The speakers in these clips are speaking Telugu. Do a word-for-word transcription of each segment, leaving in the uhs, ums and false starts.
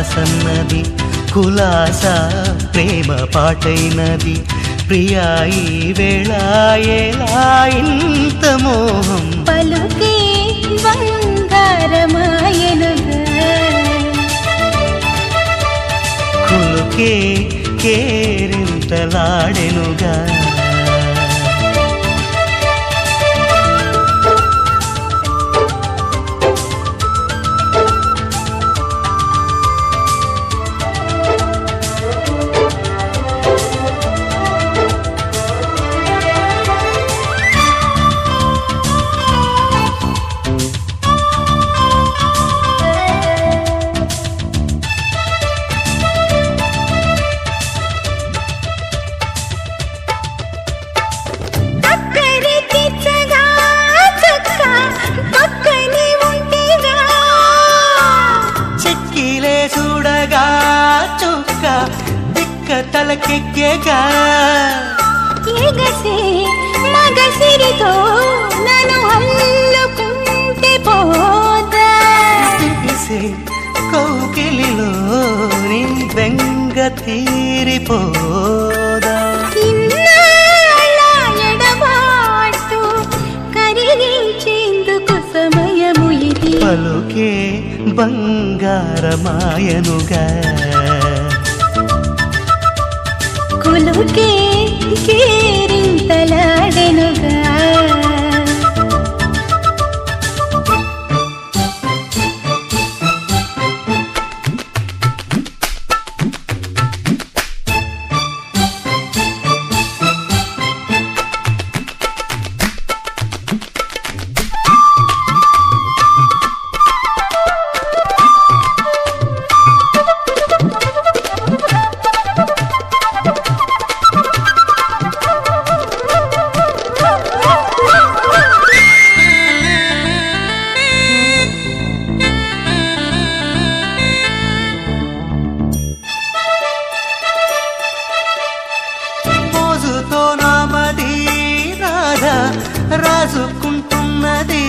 దాసన్నది కులాస ప్రేమ పాటైనది ప్రియా ఈ వేళ ఎలా ఇంత మోహం పలుకే బంగారమాయనుగా కులుకే కేరింతలాడెనుగా తలకెక్కేగా ఎగసే మగసిరితో నన్ను అల్లుకుంటే పోదా తెలిసే కౌకిలిలో నీ బెంగ తీరిపోదా ఇన్నాళ్ళ ఎడబాటు కరిగించేందుకు సమయము ఇది పలుకే బంగారమాయనుగా కులుకే కేరింతలాడెనుగా రాజుకుంటున్నది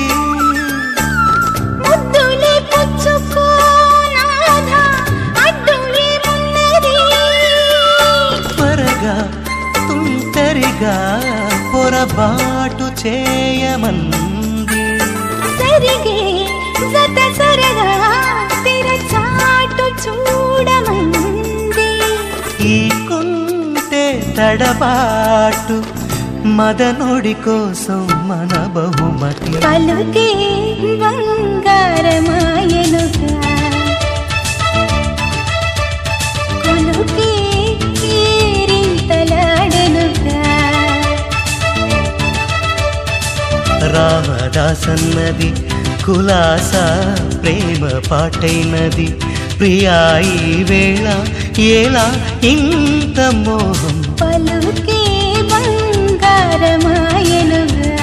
ముద్దులే పుచ్చుకోనాదా అడ్డులేమున్నది త్వరగా తుంటరిగా పొరబాటు చేయమంది సరిగే జత సరగా తెరచాటు చూడమంది ఈ కుంటే తడబాటు మదనుడి కోసం మన బహుమతి పలుకే బంగారమాయనుగా కులుకే కేరింతలాడెనుగా రామదాసన్నది కులాస ప్రేమ పాటైనది ప్రియా ఈ వేళ ఎలా ఇంత మోహం పలుకే బంగారమాయనుగా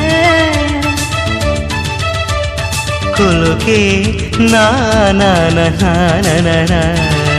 కులుకే నా నా నా నా నా